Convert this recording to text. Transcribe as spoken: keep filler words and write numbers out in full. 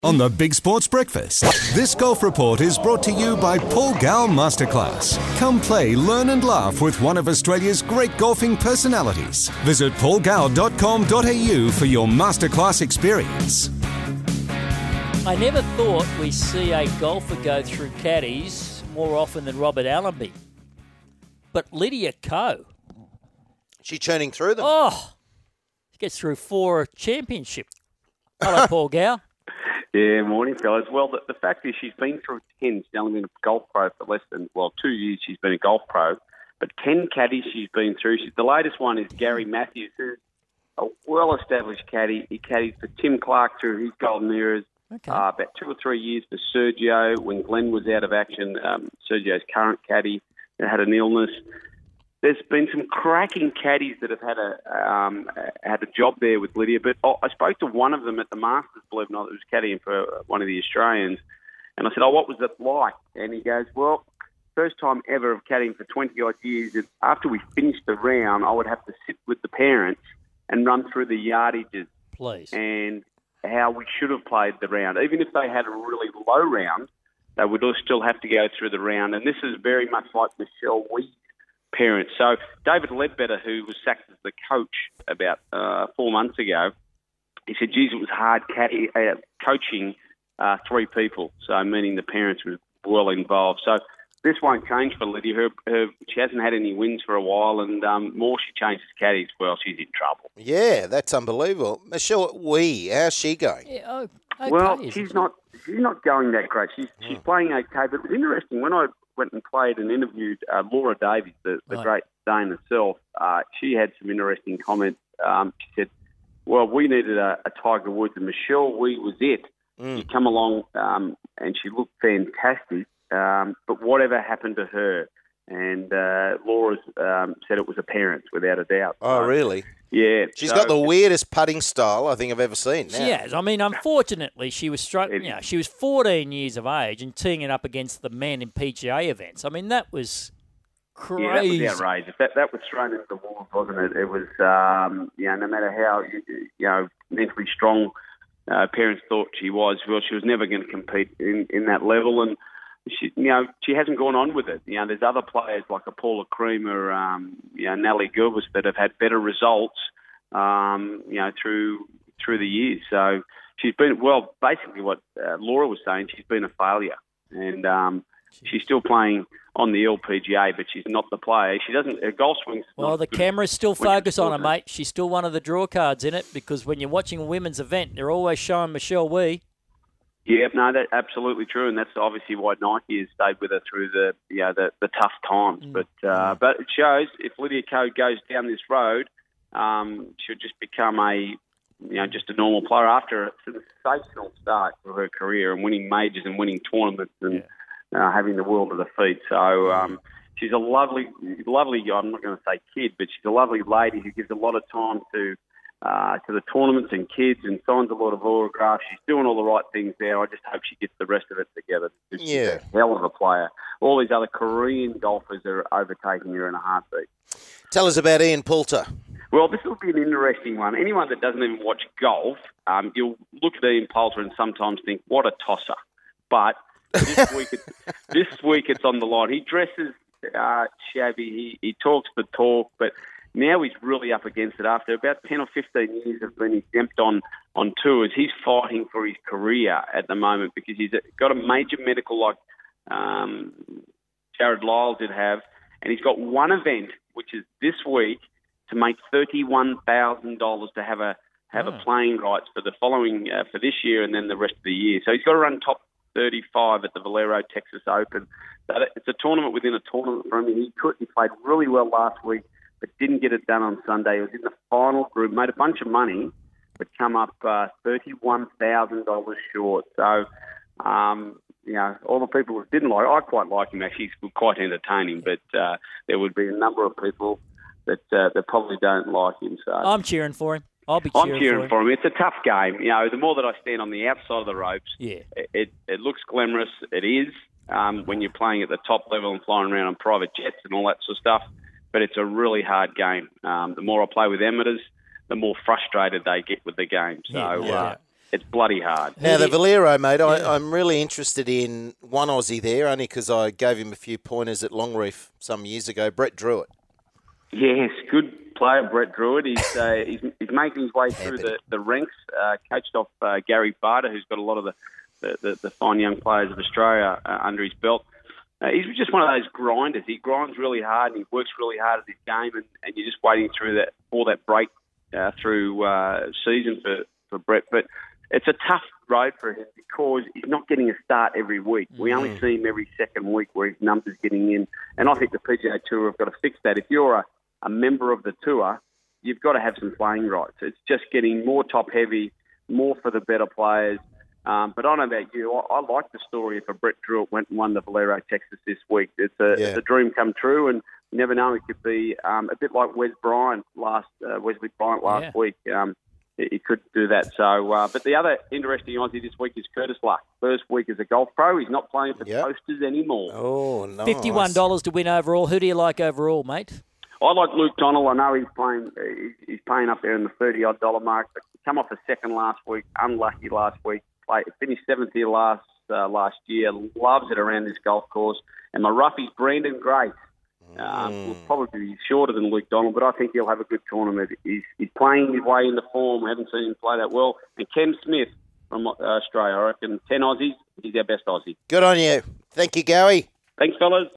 On the Big Sports Breakfast, this golf report is brought to you by Paul Gow Masterclass. Come play, learn and laugh with one of Australia's great golfing personalities. Visit paul gow dot com dot a u for your masterclass experience. I never thought we see a golfer go through caddies more often than Robert Allenby. But Lydia Ko. She's churning through them. Oh, she gets through four championship. Hello, Paul Gow. Yeah, morning, fellas. Well, the, the fact is she's been through ten. She's only been a golf pro for less than, well, two years she's been a golf pro. But ten caddies she's been through. She's, the latest one is Gary Matthews, who's a well-established caddy. He caddied for Tim Clark through his golden eras. Okay. Uh, about two or three years for Sergio when Glenn was out of action. Um, Sergio's current caddy had an illness. There's been some cracking caddies that have had a um, had a job there with Lydia, but I spoke to one of them at the Masters, believe it or not, that was caddying for one of the Australians, and I said, oh, what was it like? And he goes, well, first time ever of caddying for twenty-odd years, and after we finished the round, I would have to sit with the parents and run through the yardages. Please. And how we should have played the round. Even if they had a really low round, they would still have to go through the round, and this is very much like Michelle Wee's parents. So David Ledbetter, who was sacked as the coach about uh, four months ago, he said, geez, it was hard caddy, uh, coaching uh, three people, so meaning the parents were well involved. So this won't change for Lydia. Her, her, she hasn't had any wins for a while, and um, more she changes caddies, well, she's in trouble. Yeah, that's unbelievable. Michelle Wee, how's she going? Yeah, oh, okay, well, she's not she's not going that great. She's she's mm. playing okay, but it was interesting when I went and played and interviewed uh, Laura Davies, the, the right. great Dane herself. Uh, she had some interesting comments. Um, she said, well, we needed a, a Tiger Woods, and Michelle Wee was it. Mm. She come along um, and she looked fantastic, um, but whatever happened to her? And uh, Laura um, said it was a parent, without a doubt. Oh, so, really? Yeah. She's so, got the weirdest putting style I think I've ever seen. Now. She has. I mean, unfortunately, she was struck. You know, she was fourteen years of age and teeing it up against the men in P G A events. I mean, that was crazy. Yeah, that was outrageous. That that was thrown into the wall, wasn't it? It was, um, you know, no matter how you know mentally strong uh, parents thought she was, well, she was never going to compete in, in that level, and she, you know, she hasn't gone on with it. You know, there's other players like a Paula Creamer, um, you know, Nelly Gilbert that have had better results, um, you know, through through the years. So she's been, well, basically what uh, Laura was saying, she's been a failure, and um, she's still playing on the L P G A, but she's not the player. She doesn't. Her golf swing's. Well, the cameras still focus on her, mate. She's still one of the draw cards in it because when you're watching a women's event, they're always showing Michelle Wee. Yeah, no, that's absolutely true, and that's obviously why Nike has stayed with her through the, you know, the, the tough times. Mm. But uh, but it shows if Lydia Ko goes down this road, um, she'll just become a, you know, just a normal player after a sensational start for her career and winning majors and winning tournaments and yeah. uh, having the world at her feet. So um, she's a lovely, lovely. I'm not going to say kid, but she's a lovely lady who gives a lot of time to. Uh, to the tournaments and kids and signs a lot of autographs. She's doing all the right things there. I just hope she gets the rest of it together. She's yeah. a hell of a player. All these other Korean golfers are overtaking her in a heartbeat. Tell us about Ian Poulter. Well, this will be an interesting one. Anyone that doesn't even watch golf, um, you'll look at Ian Poulter and sometimes think, what a tosser. But this week, it, this week it's on the line. He dresses uh, shabby. He, he talks the talk, but now he's really up against it. After about ten or fifteen years of being exempt on, on tours, he's fighting for his career at the moment because he's got a major medical like um, Jared Lyle did have, and he's got one event, which is this week, to make thirty-one thousand dollars to have a have oh. a playing rights for the following, uh, for this year and then the rest of the year. So he's got to run top thirty-five at the Valero Texas Open. So it's a tournament within a tournament for him. He, could, he played really well last week, but didn't get it done on Sunday. He was in the final group, made a bunch of money, but come up uh, thirty-one thousand dollars short. So, um, you know, all the people who didn't like, I quite like him actually. He's quite entertaining, but uh, there would be a number of people that uh, that probably don't like him. So I'm cheering for him. I'll be cheering, I'm cheering for, him. for him. It's a tough game. You know, the more that I stand on the outside of the ropes, yeah. it, it, it looks glamorous. It is um, when you're playing at the top level and flying around on private jets and all that sort of stuff. But it's a really hard game. Um, the more I play with amateurs, the more frustrated they get with the game. So, yeah, yeah. Uh, it's bloody hard. Now, the Valero, mate, I, I'm really interested in one Aussie there, only because I gave him a few pointers at Longreef some years ago, Brett Druitt. Yes, good player, Brett Druitt. He's uh, he's, he's making his way through the, the ranks, uh, coached off uh, Gary Barter, who's got a lot of the, the, the, the fine young players of Australia uh, under his belt. Uh, he's just one of those grinders. He grinds really hard and he works really hard at his game, and, and you're just waiting through that all that break uh, through uh, season for, for Brett. But it's a tough road for him because he's not getting a start every week. We only see him every second week where his numbers getting in, and I think the P G A Tour have got to fix that. If you're a, a member of the tour, you've got to have some playing rights. It's just getting more top-heavy, more for the better players. Um, but I don't know about you. I, I like the story if a Brett Druitt went and won the Valero Texas this week. It's a, Yeah. it's a dream come true, and you never know. It could be um, a bit like Wes Bryant last uh, Wesley Bryant last Yeah. week. Um, he, he could do that. So, uh, but the other interesting Aussie this week is Curtis Luck. First week as a golf pro. He's not playing for Yep. Toasters anymore. Oh, nice. fifty-one dollars to win overall. Who do you like overall, mate? I like Luke Donald. I know he's playing. He's, he's paying up there in the thirty odd dollar mark. But come off a second last week. Unlucky last week. Play, finished seventh here last uh, last year. Loves it around this golf course. And my roughie's Brandon Grace. Um, will probably be shorter than Luke Donald, but I think he'll have a good tournament. He's, he's playing his way into form. I haven't seen him play that well. And Ken Smith from uh, Australia, I reckon ten Aussies. He's our best Aussie. Good on you. Thank you, Gowie. Thanks, fellas.